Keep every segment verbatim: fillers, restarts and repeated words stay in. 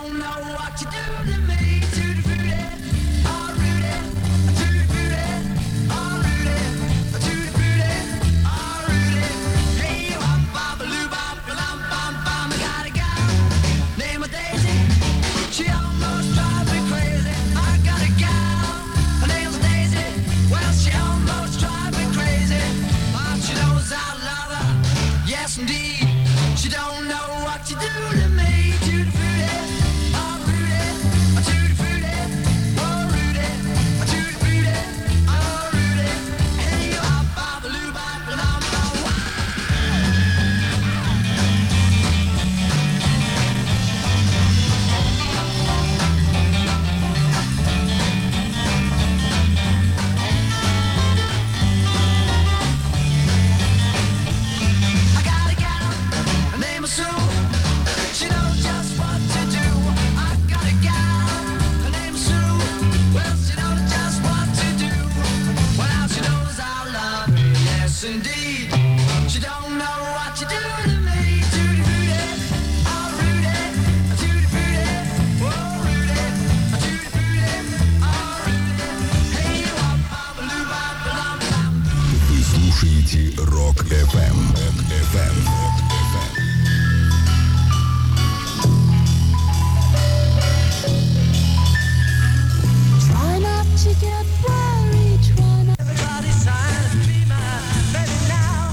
don't know what you do to me. Tutti frutti, oh Rudy. Tutti frutti, oh Rudy. Tutti frutti, oh Rudy. Hey, you hop, bop, a loo, bop, a lum, bum, bum. I got a gal, name her Daisy. She almost drives me crazy. I got a gal, her name's Daisy. Well, she almost drives me crazy. But she knows I love her. Yes, indeed. She don't know what you do to me. Tutti frutti, oh Rudy. Tutti frutti, oh Rudy. Tutti frutti, oh Rudy. Hey, you hop, bop, a loo, bop, a lum, bum. I got a gal, her name is Sue. She knows just what to do. I got a gal, her name is Sue. Well, she knows just what to do. Well, she knows I love her, yes indeed. She don't know what you do to me. Tutti frutti, oh Rudy. Tutti frutti, oh Rudy. Tutti frutti, oh Rudy. Hey, you hop, bop, a loo, bop, a lum, bum. Вы слушаете Рок эф эм. Рок эф эм. Try not to get worried, try not. Everybody's trying to be my baby now.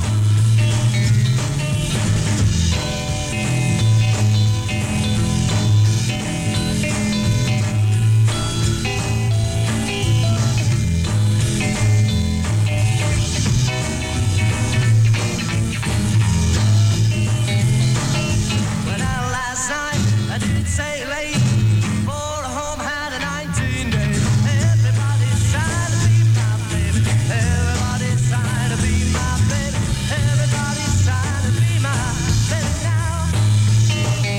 Went out last night, I did say late. For a home had a nineteen days. Everybody's trying to be my baby. Everybody's trying to be my baby. Everybody's trying to be my baby now.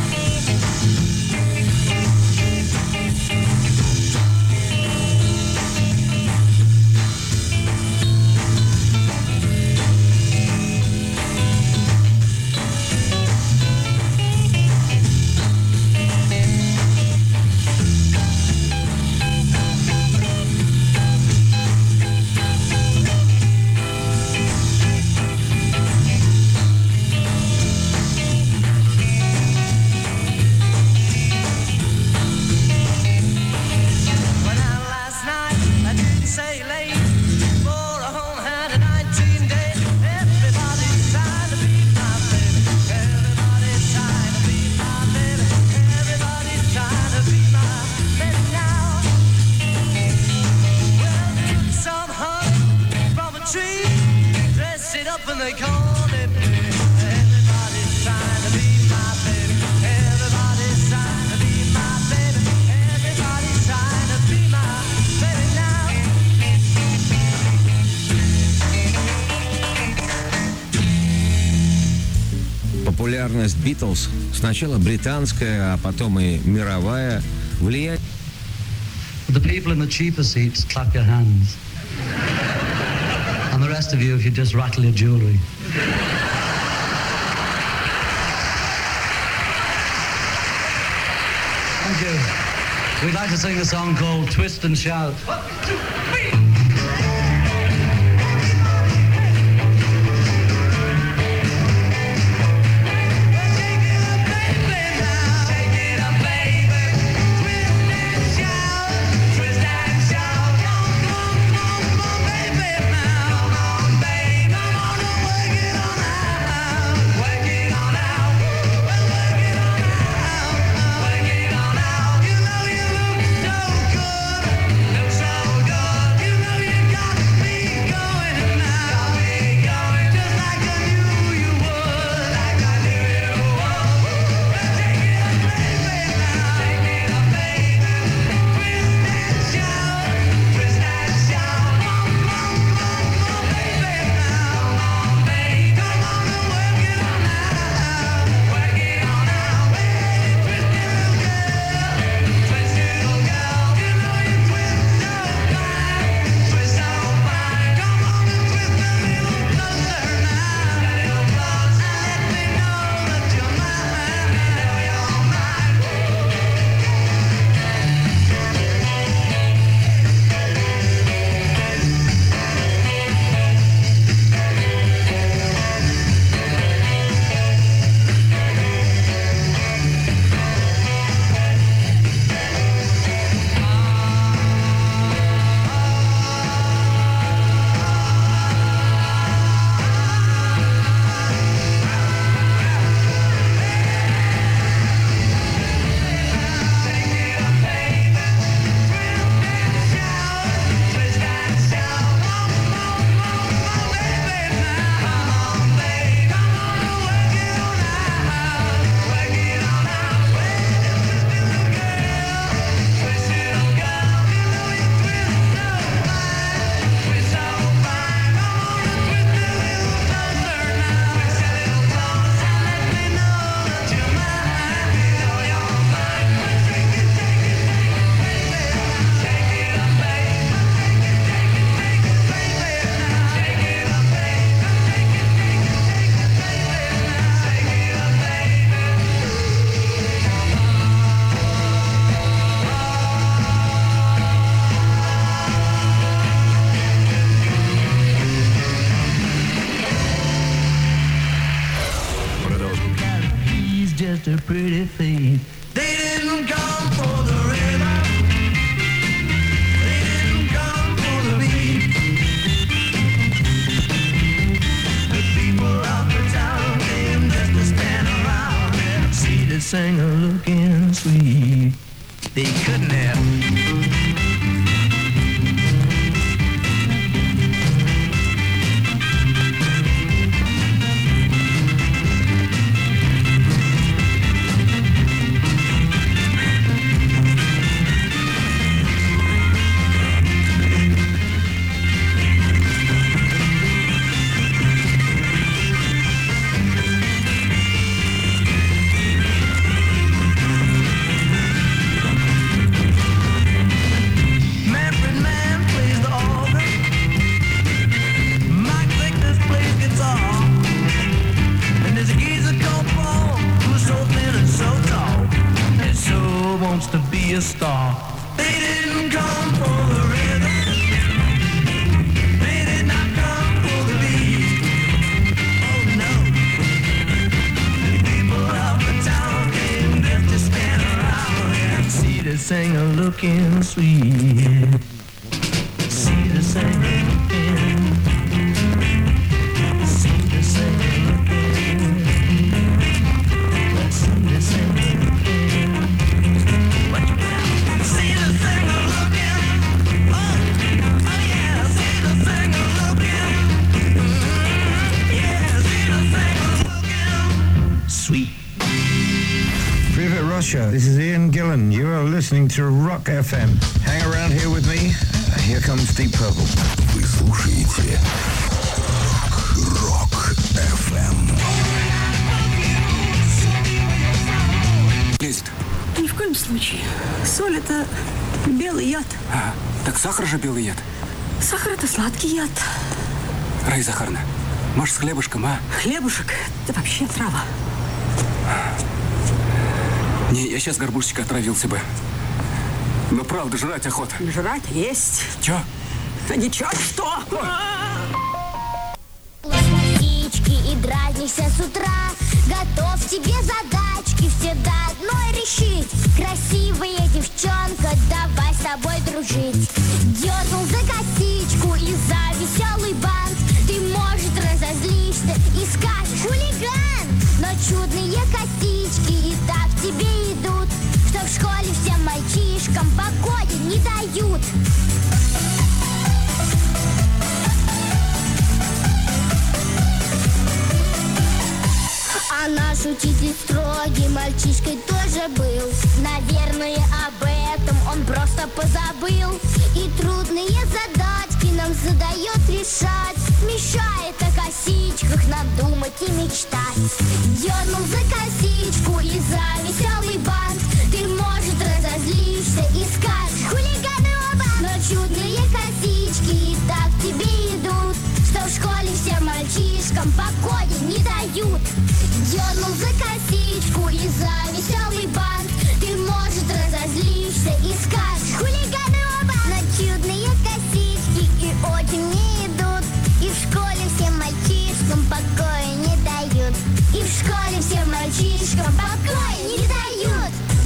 Went out last night, I didn't say late. For a home had a nineteen days. Everybody's trying to be my baby. Everybody's trying to be my baby. Everybody's trying to be my baby now. Well, they took some honey from a tree, dressed it up and they called it blue. Everybody's trying to be my baby. Everybody's trying to be my baby. Everybody's trying to be my baby now. Популярность Битлз, сначала британская, а потом и мировая, влияние The people in the cheaper seats, clap your hands. And the rest of you, if you just rattle your jewellery. Thank you. We'd like to sing a song called Twist and Shout. You know you look so good, look so good. They didn't come for the rhythm. They didn't come for the beat. The people of the town came just to stand around and see the singer looking sweet. They couldn't have. To be a star. They didn't come for the rhythm. They did not come for the beat. Oh no. The people of the town came just to stand around and see the singer looking sweet. See the singer looking. See the singer looking. See the singer looking. See the singer looking, oh, oh yeah, see the singer looking, mm, yeah, see the singer looking, sweet. Privet Russia, this is Ian Gillan. You are listening to Rock эф эм. Hang around here with me. Here comes Deep Purple. Вы слушаете Rock эф эм. Лезет. Ни в коем случае. Соль — это белый яд. А, так сахар же белый яд. Сахар — это сладкий яд. Раиса Захаровна, может, с хлебушком, а? Хлебушек — это вообще трава. Не, я сейчас горбушечка отравился бы. Но правда, жрать охота. Жрать есть. Чё? Да ничего, что? Птички и дразнишься с утра. Готов тебе задачки все до одной решить. Красивая девчонка, давай с тобой дружить. Дернул за косичку и за веселый бант. Ты, может, разозлишься и скажешь: хулиган! Но чудные косички и так тебе идут, что в школе всем мальчишкам покоя не дают. А наш учитель строгий мальчишкой тоже был. Наверное, об этом он просто позабыл. И трудные задачки нам задает решать. Мешает о косичках нам думать и мечтать. Дернул за косичку и за веселый бант. Ты, может, разозлишься и скажешь: хулиганы оба! Но чудные косички и так тебе идут, что в школе всем мальчишкам покоя не дают. Дернул за косичку и за веселый бант. Ты, может, разозлишься и скажешь: хулиганы оба! Но чудные косички и очень не идут, и в школе всем мальчишкам покоя не дают. И в школе всем мальчишкам покоя не дают.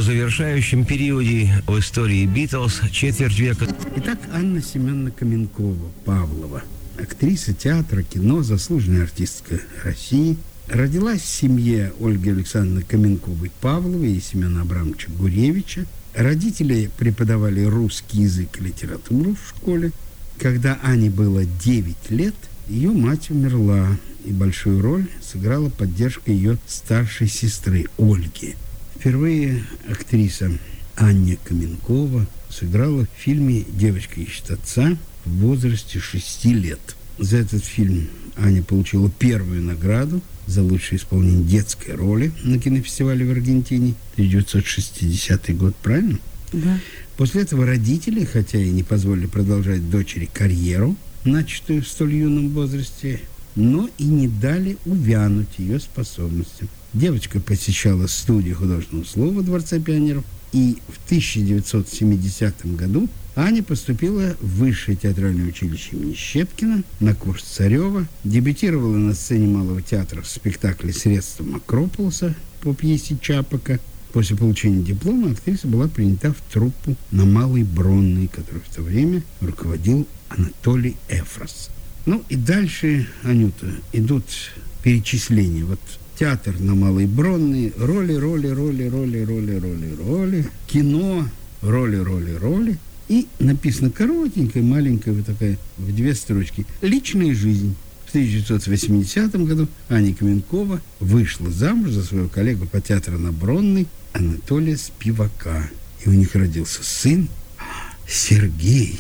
завершающем периоде в истории Битлз четверть века. Итак, Анна Семеновна Каменкова, Павлова, актриса театра, кино, заслуженная артистка России. Родилась в семье Ольги Александровны Каменковой-Павловой и Семена Абрамовича Гуревича. Родители преподавали русский язык и литературу в школе. Когда Ане было девять лет, ее мать умерла, и большую роль сыграла поддержка ее старшей сестры Ольги. Впервые актриса Аня Каменкова сыграла в фильме «Девочка ищет отца» в возрасте шести лет. За этот фильм Аня получила первую награду за лучшее исполнение детской роли на кинофестивале в Аргентине. тысяча девятьсот шестидесятый год, правильно? Да. После этого родители, хотя и не позволили продолжать дочери карьеру, начатую в столь юном возрасте, но и не дали увянуть ее способностям. Девочка посещала студию художественного слова Дворца пионеров, и в тысяча девятьсот семидесятом году Аня поступила в Высшее театральное училище имени Щепкина на курс Царева, дебютировала на сцене Малого театра в спектакле «Средством Акрополоса» по пьесе Чапака. После получения диплома актриса была принята в труппу на Малой Бронной, которой в то время руководил Анатолий Эфрос. Ну и дальше, Анюта, идут перечисления. Вот театр на Малой Бронной, роли, роли, роли, роли, роли, роли, роли, кино, роли, роли, роли. И написано коротенькая, маленькая, вот такая, в две строчки. «Личная жизнь». В тысяча девятьсот восьмидесятом году Аня Каменкова вышла замуж за своего коллегу по театру на Бронной Анатолия Спивака. И у них родился сын Сергей.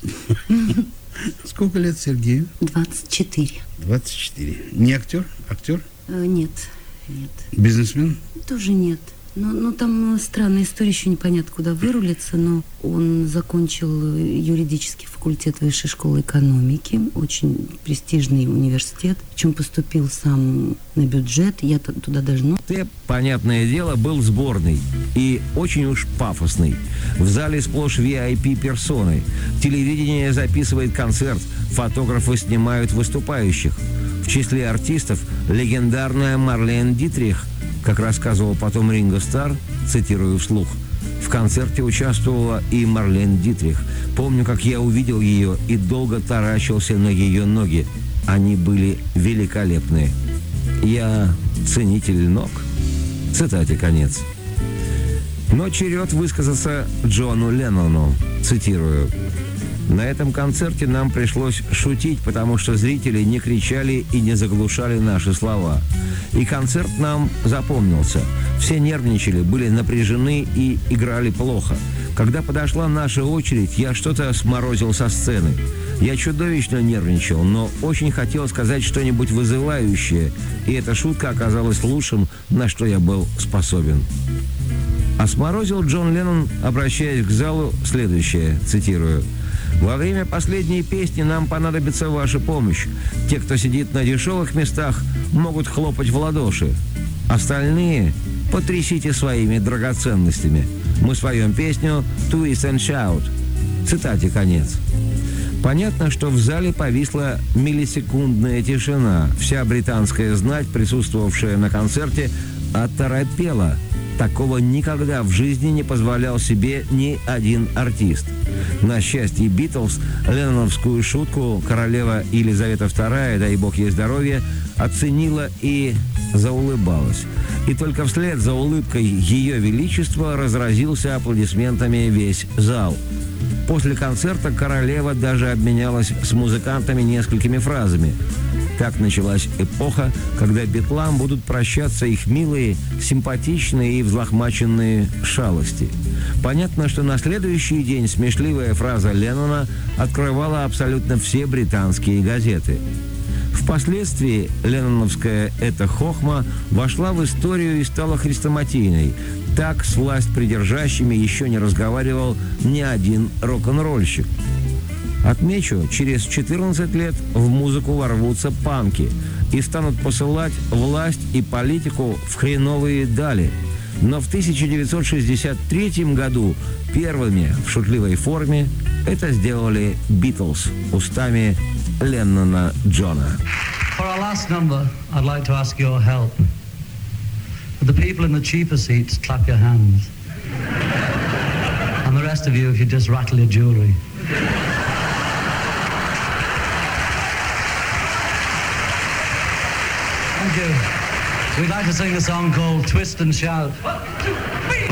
Сколько лет Сергею? двадцать четыре. двадцать четыре. Не актер? Актер? Э, нет, нет. Бизнесмен? Тоже нет. Ну, ну, там странная история, еще непонятно, куда вырулиться, но он закончил юридический факультет Высшей школы экономики, очень престижный университет, причем поступил сам на бюджет, я туда даже... Ну... Ты, понятное дело, был сборный и очень уж пафосный. В зале сплошь ви ай пи-персоны. Телевидение записывает концерт, фотографы снимают выступающих. В числе артистов легендарная Марлен Дитрих, как рассказывал потом Ринго Старр, цитирую вслух, в концерте участвовала и Марлен Дитрих. Помню, как я увидел ее и долго таращился на ее ноги. Они были великолепные. Я ценитель ног. Цитате конец. Но черед высказаться Джону Леннону, цитирую. На этом концерте нам пришлось шутить, потому что зрители не кричали и не заглушали наши слова. И концерт нам запомнился. Все нервничали, были напряжены и играли плохо. Когда подошла наша очередь, я что-то сморозил со сцены. Я чудовищно нервничал, но очень хотел сказать что-нибудь вызывающее, и эта шутка оказалась лучшим, на что я был способен. А сморозил Джон Леннон, обращаясь к залу, следующее, цитирую. «Во время последней песни нам понадобится ваша помощь. Те, кто сидит на дешевых местах, могут хлопать в ладоши. Остальные потрясите своими драгоценностями. Мы споем песню «Twist and Shout». Цитате конец. Понятно, что в зале повисла миллисекундная тишина. Вся британская знать, присутствовавшая на концерте, оторопела. Такого никогда в жизни не позволял себе ни один артист. На счастье Битлз, ленноновскую шутку королева Елизавета вторая, дай бог ей здоровья, оценила и заулыбалась. И только вслед за улыбкой Ее Величества разразился аплодисментами весь зал. После концерта королева даже обменялась с музыкантами несколькими фразами. Так началась эпоха, когда битлам будут прощаться их милые, симпатичные и взлохмаченные шалости. Понятно, что на следующий день смешливая фраза Леннона открывала абсолютно все британские газеты. Впоследствии ленноновская эта хохма вошла в историю и стала хрестоматийной. Так с власть придержащими еще не разговаривал ни один рок-н-ролльщик. Отмечу, через четырнадцать лет в музыку ворвутся панки и станут посылать власть и политику в хреновые дали. Но в тысяча девятьсот шестьдесят третьем году первыми в шутливой форме это сделали Битлз устами Леннона Джона. For our last number, I'd like to ask your help. The people in the cheaper seats, clap your hands. of you if you just rattle your jewelry. Thank you. We'd like to sing a song called Twist and Shout. One, two, three.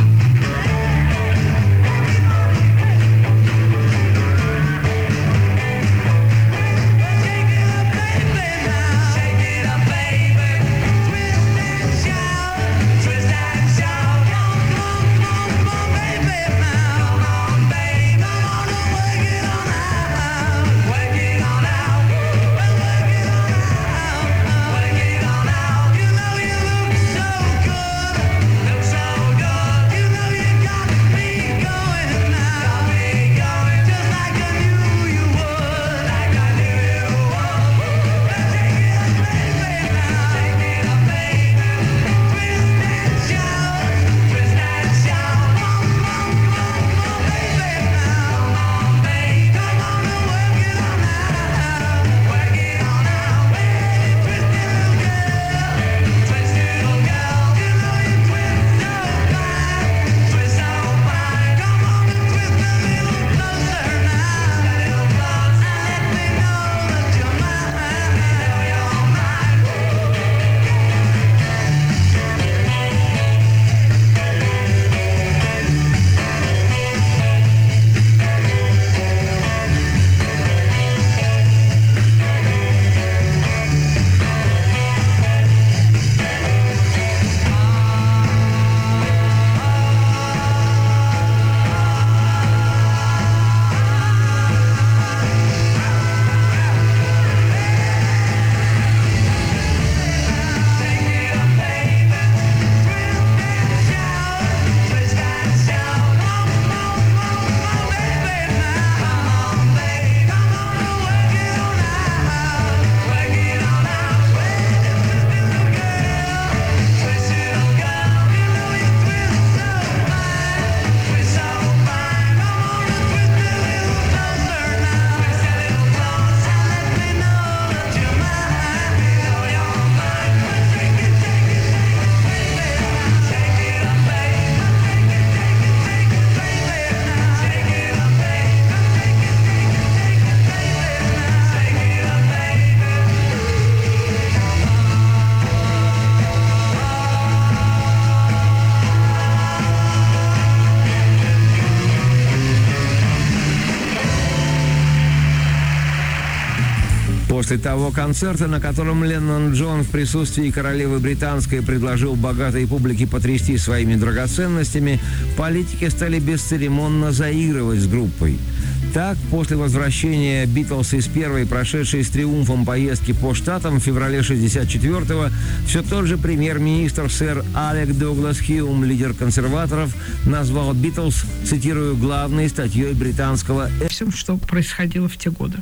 После того концерта, на котором Леннон Джон в присутствии королевы британской предложил богатой публике потрясти своими драгоценностями, политики стали бесцеремонно заигрывать с группой. Так, после возвращения «Битлз» из первой, прошедшей с триумфом поездки по штатам в феврале шестьдесят четвёртого, все тот же премьер-министр сэр Алек Дуглас Хьюм, лидер консерваторов, назвал «Битлз», цитирую, главной статьей британского всем, что происходило в те годы.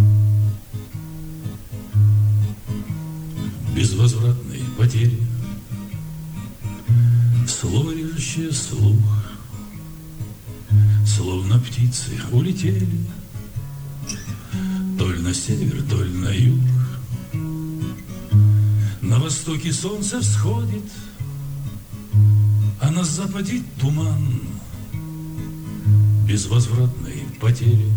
Безвозвратные потери, слово режущее слух, словно птицы улетели, то ли на север, то ли на юг. На востоке солнце всходит, а на западе туман. Безвозвратные потери,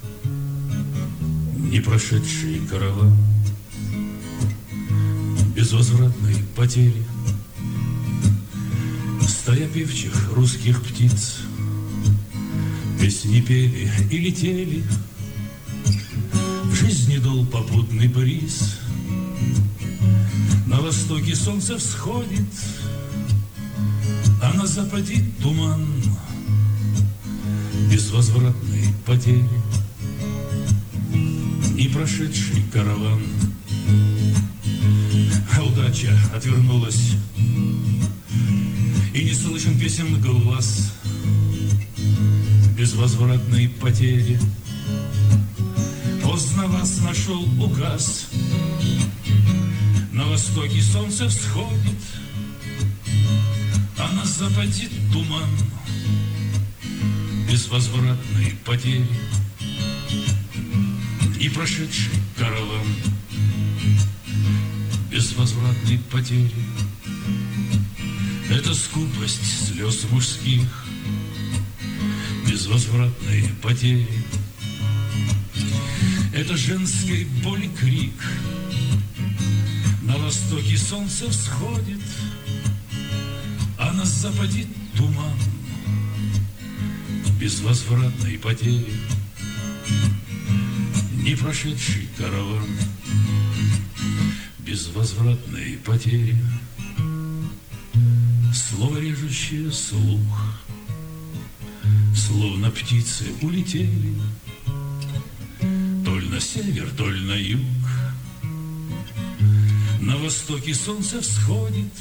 не прошедший караван. Безвозвратные потери, стая певчих русских птиц, песни пели и летели, в жизни дул попутный бриз. На востоке солнце всходит, а на западе туман. Безвозвратные потери, не прошедший караван. А удача отвернулась, и не слышен песен глаз. Безвозвратной потери, поздно вас нашел указ. На востоке солнце всходит, а на западе туман. Безвозвратной потери, и прошедший караван. Безвозвратной потери, это скупость слез мужских. безвозвратной потери. Это женской боли крик. На востоке солнце всходит, а на западе туман безвозвратной потери. Не прошедший караван безвозвратной потери. Слово режущее слух, словно птицы улетели, то ли на север, то ли на юг. На востоке солнце всходит,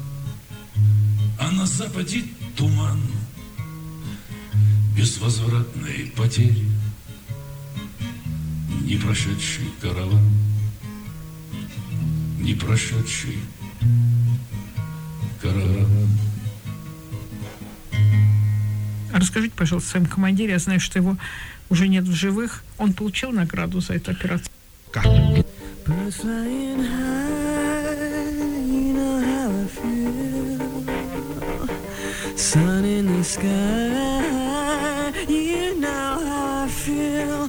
а на западе туман безвозвратной потери. Не прошедший караван, не прошедший караван. Расскажите, пожалуйста, о своем командире. Я знаю, что его уже нет в живых. Он получил награду за эту операцию. Как? Birds flying high, you know how I feel. Sun in the sky, you know how I feel.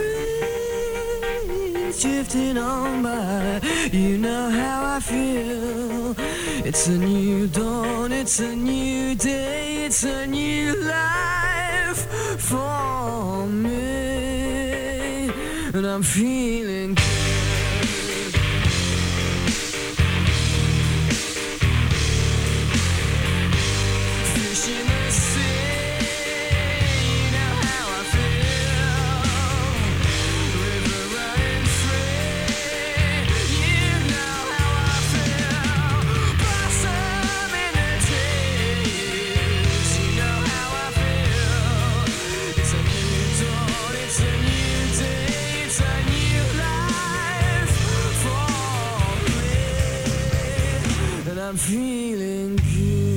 Rain drifting on by, you know how I feel. It's a new dawn, it's a new day, it's a new life for me, and I'm feeling good. I'm feeling good.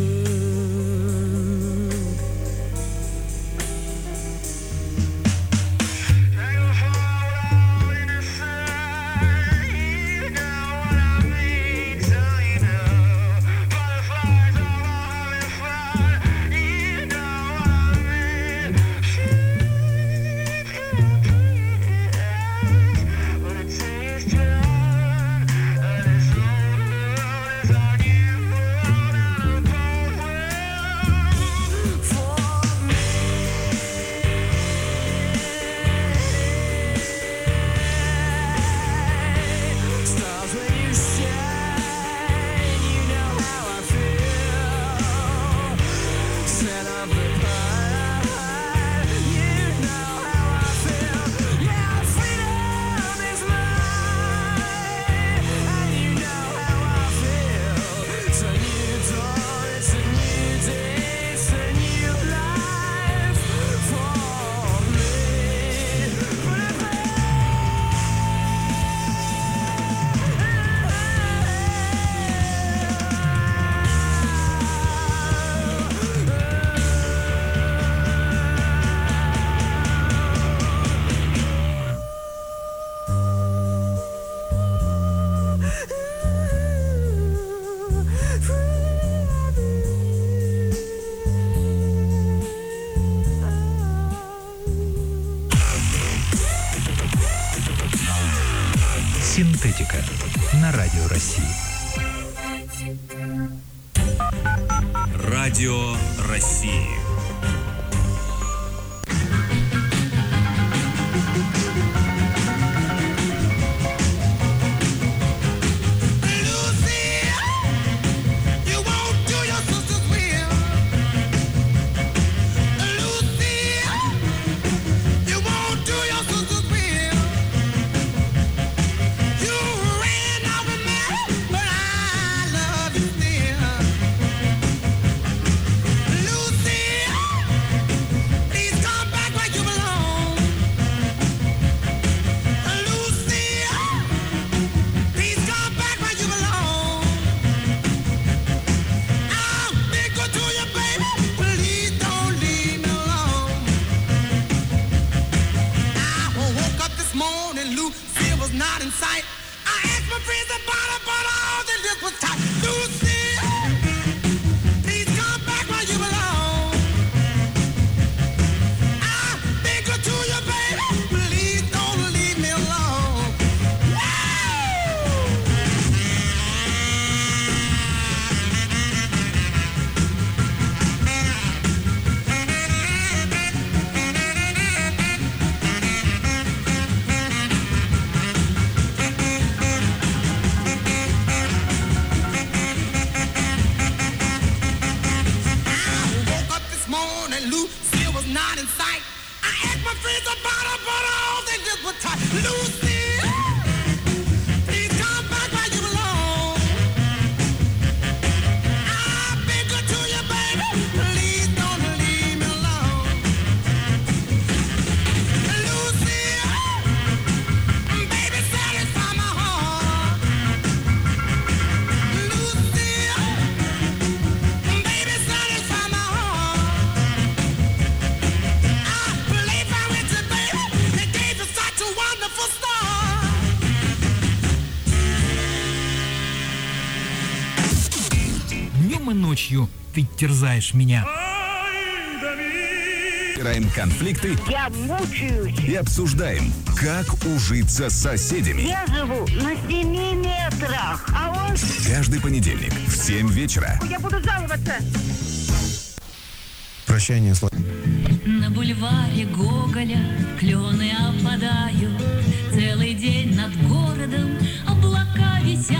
Синтетика на Радио России. Радио России. Lucy, please come back where you belong. was not in sight. I asked my friends about her, but all they did was type, Lucy, please come back where you belong. I've been good to you, baby. Please don't leave me alone. Lucy, baby, satisfy my heart. Lucy, baby, satisfy my heart. I believe I went to baby. They gave you such a wonderful start. Днем и ночью ты терзаешь меня. Разбираем конфликты Я мучаюсь. и обсуждаем, как ужиться с соседями. Я живу на семи метрах, а он... Каждый понедельник в семь вечера. Я буду жаловаться. Прощание с На бульваре Гоголя клены опадают, целый день над городом облака висят.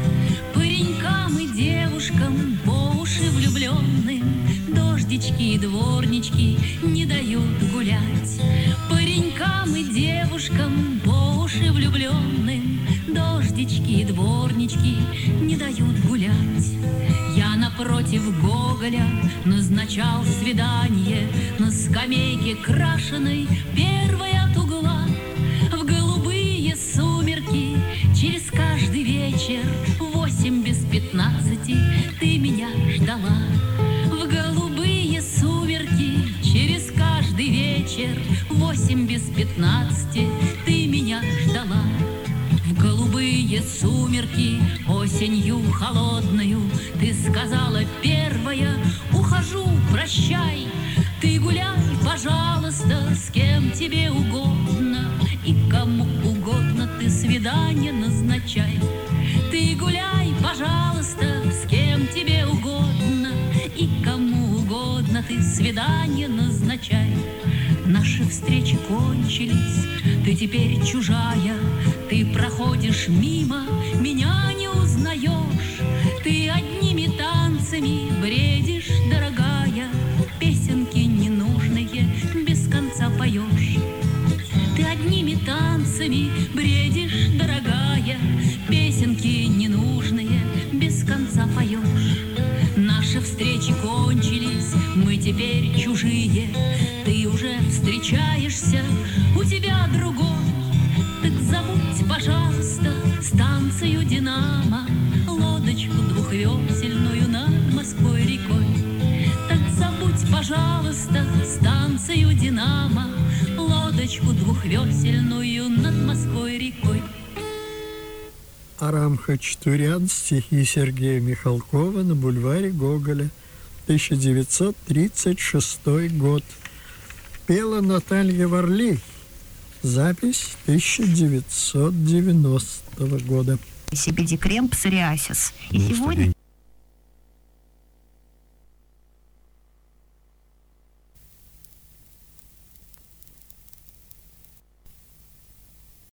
Паренькам и девушкам, по уши влюбленным, дождички и дворнички не дают гулять. Паренькам и девушкам, по уши влюбленным, дождички и дворнички не дают гулять. Я напротив Гоголя назначал свидание на скамейке крашеной, первой от угла. В голубые сумерки через каждый вечер восемь без пятнадцати ты меня ждала. В голубые сумерки через каждый вечер восемь без пятнадцати ты меня ждала. В голубые сумерки осенью холодную ты сказала первая: ухожу, прощай. Ты гуляй, пожалуйста, с кем тебе угодно, и кому угодно ты свидание назначай. Ты гуляй, пожалуйста, с кем тебе угодно, и кому угодно ты свидание назначай. Наши встречи кончились, ты теперь чужая, ты проходишь мимо, меня не узнаешь. Ты одними танцами бредишь, дорогая, песенки ненужные без конца поешь. Ты одними танцами бредишь, дорогая, песенки ненужные без конца поешь. Наши встречи кончились, мы теперь чужие, ты уже встречаешься, у тебя другой. Так забудь, пожалуйста, станцию «Динамо», лодочку двухвесельную над Москвой рекой. Так забудь, пожалуйста, станцию «Динамо», лодочку двухвесельную над Москвой рекой. Арам Хачатурян, стихи Сергея Михалкова на бульваре Гоголя, тысяча девятьсот тридцать шестой год. Пела Наталья Варли. Запись тысяча девятьсот девяностого года. Сибидикрем псориазис. И сегодня...